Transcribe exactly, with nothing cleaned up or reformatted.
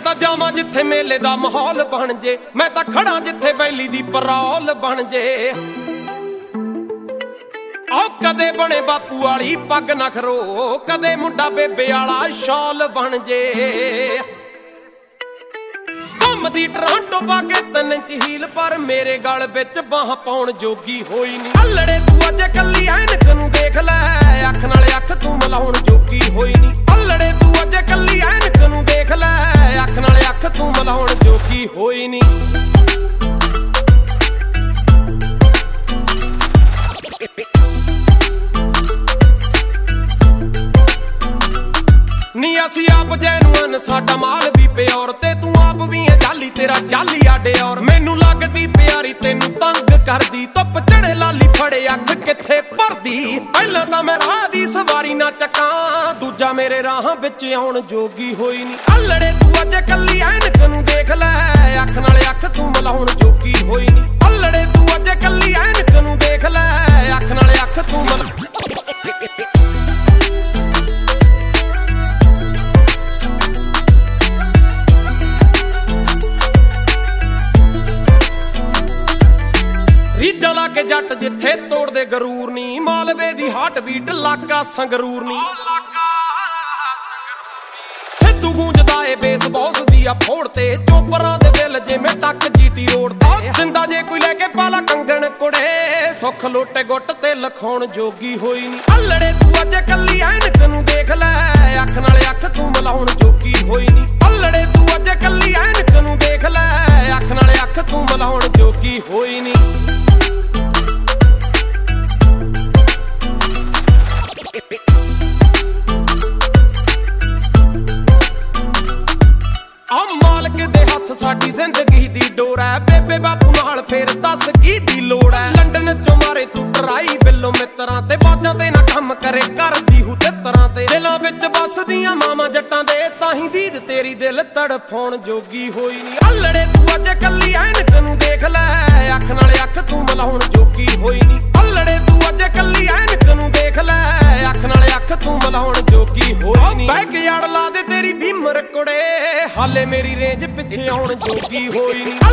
ਤਾਂ ਜਾਵਾਂ ਜਿੱਥੇ ਮੇਲੇ ਦਾ ਮਾਹੌਲ ਬਣ ਜੇ, ਮੈਂ ਤਾਂ ਖੜਾ ਜਿੱਥੇ ਬੈਲੀ ਦੀ ਪਰੌਲ ਬਣ ਜੇ। ਆਓ ਕਦੇ ਬਣੇ ਬਾਪੂ ਵਾਲੀ ਪੱਗ ਨਾ ਖਰੋ, ਕਦੇ ਮੁੰਡਾ ਬੇਬੇ ਵਾਲਾ ਸ਼ਾਲ ਬਣ ਜੇ। ਘੁੰਮਦੀ ਟਰਾਂਟੋ ਬਾਗੇ ਤਿੰਨ ਇੰਚ ਹੀਲ, ਪਰ ਮੇਰੇ ਗਲ ਵਿੱਚ ਬਾਹ ਪਾਉਣ ਜੋਗੀ ਹੋਈ ਨੀ। ਅਲੜੇ ਤੂੰ ਅੱਜ ਕੱਲੀ ਐਨਕ ਨੂੰ ਦੇਖ ਲੈ, ਅੱਖ ਨਾਲ ਅੱਖ ਤੂੰ ਮਿਲਾਉਣ ਜੋਗੀ ਹੋਈ ਨੀ। ਅਲੜੇ ਤੂੰ ਅੱਜ ਕੱਲੀ ਐਨਕ ਨੂੰ ਦੇਖ ਲੈ, ਅੱਖ ਨਾਲ ਅੱਖ ਤੂੰ ਮਿਲਾਉਣ ਜੋਗੀ ਹੋਈ ਨੀ। ਨੀ ਅਸੀਂ ਆਪ ਜੈਨੂਅਨ, ਸਾਡਾ ਮਾਲ ਵੀ ਪਿਓਰ, ਤੇ ਤੂੰ ਆਪ ਵੀ ਐ ਜਾਲੀ, ਤੇਰਾ ਜਾਲੀ ਆਡੇ ਔਰ। ਮੈਨੂੰ ਲੱਗਦੀ ਪਿਆਰੀ ਤੈਨੂੰ ਤੰਗ ਕਰਦੀ, ਧੁੱਪ ਚੜੇ ਲਾਲੀ ਫੜੇ ਅੱਖ ਕਿੱਥੇ ਭਰਦੀ। ਪਹਿਲਾਂ ਤਾਂ ਮੈਂ ਰਾਹ ਦੀ ਸਵਾਰੀ ਨਾ ਚੱਕਾਂ, ਦੂਜਾ ਮੇਰੇ ਰਾਹਾਂ ਵਿੱਚ ਆਉਣ ਜੋਗੀ ਹੋਈ ਨੀ। ਅਲੜੇ ਤੂੰ ਅੱਜ ਕੱਲੀ ਐਨਕ ਨੂੰ ਦੇਖ ਲੈ, ਅੱਖ ਨਾਲ ਅੱਖ ਤੂੰ ਮਿਲਾਉਣ ਜੋਗੀ ਹੋਈ ਨੀ। ਅਲੜੇ ਤੂੰ ਅੱਜ ਕੱਲੀ ਐਨਕ ਨੂੰ ਦੇਖ ਲੈ, ਅੱਖ ਨਾਲ ਅੱਖ ਤੂੰ ਮਿਲਾ। ਰੀਝਾਂ ਲਾ ਕੇ ਜੱਟ ਜਿੱਥੇ ਤੋੜਦੇ ਗਰੂਰ ਨੀ, ਮਾਲਵੇ ਦੀ ਹਾਰਟ ਬੀਟ ਲਾਗਾ ਸੰਗਰੂਰ ਨੀ। ਸਿੱਧੂ ਗੂੰਜਦਾ ਏ ਬੇਸ ਬੌਸ ਦੀ ਆ ਫੋੜ ਤੇ, ਚੋਪਰਾਂ ਦੇ ਦਿਲ ਜਿਵੇਂ ਟੱਕ ਜੀਟੀ ਰੋਡ ਤੇ। ਜਿੰਦਾ ਜੇ ਕੋਈ ਲੈ ਕੇ ਪਾਲਾ ਕੰਗਣ ਕੁੜੇ, ਸੁੱਖ ਲੋਟੇ ਗੁੱਟ ਤੇ ਲਖਾਉਣ ਜੋਗੀ ਹੋਈ ਨੀ। ਅਲੜੇ ਤੂੰ ਅੱਜ ਕੱਲੀ ਐਨਕ ਨੂੰ ਦੇਖ ਲੈ, ਅੱਖ ਨਾਲ ਅੱਖ ਤੂੰ ਮਿਲਾਉਣ ਜੋਗੀ ਹੋਈ ਨੀ। ਅਲੜੇ ਤੂੰ ਅੱਜ ਕੱਲੀ ਐਨਕ ਨੂੰ ਦੇਖ ਲੈ, ਅੱਖ ਨਾਲ ਅੱਖ ਤੂੰ ਮਿਲਾਉਣ ਜੋਗੀ ਹੋਈ ਨੀ। ਸਾਡੀ ਜ਼ਿੰਦਗੀ ਦੀ ਡੋਰ ਐ, ਬੇਬੇ ਬਾਪੂ ਨਾਲ ਫੇਰ ਦੱਸ ਕੀ ਦੀ ਲੋੜ ਐ। ਲੰਡਨ ਚੋਂ ਮਾਰੇ ਤੂੰ ਟਰਾਈ ਬਿੱਲੋ ਮਿੱਤਰਾਂ ਤੇ, ਬਾਜਾਂ ਤੇ ਨਾ ਕੰਮ ਕਰੇ ਕਰਦੀ ਹੂ ਤੇ ਤਰ੍ਹਾਂ ਤੇ। ਦਿਲਾਂ ਵਿੱਚ ਵੱਸਦੀਆਂ ਮਾਵਾਂ ਜੱਟਾਂ ਦੇ, ਤਾਹੀਂ ਦੀਦ ਤੇਰੀ ਦਿਲ ਤੜਫਾਉਣ ਜੋਗੀ ਹੋਈ ਨੀ। ਅਲੜੇ ਤੂੰ ਅੱਜ ਕੱਲੀ ਐਨਕ ਨੂੰ ਦੇਖ ਲੈ, ਅੱਖ ਨਾਲ ਅੱਖ ਤੂੰ ਮਿਲਾਉਣ ਜੋਗੀ ਹੋਈ ਨੀ। ਅਲੜੇ ਤੂੰ ਅੱਜ ਕੱਲੀ ਐਨਕ ਨੂੰ ਦੇਖ ਲੈ, ਅੱਖ ਨਾਲ ਅੱਖ ਤੂੰ ਮਿਲਾਉਣ ਜੋਗੀ ਹੋਈ ਨੀ। ਬੈਕ ਯਾਰਡ ਲਾ ਦੇ ਤੇਰੀ ਭੀਮਰ ਕੁੜੇ, ਹਾਲੇ ਮੇਰੀ ਰੇਂਜ ਪਿੱਛੇ ਆਉਣ ਜੋਗੀ ਹੋਈ ਨੀ।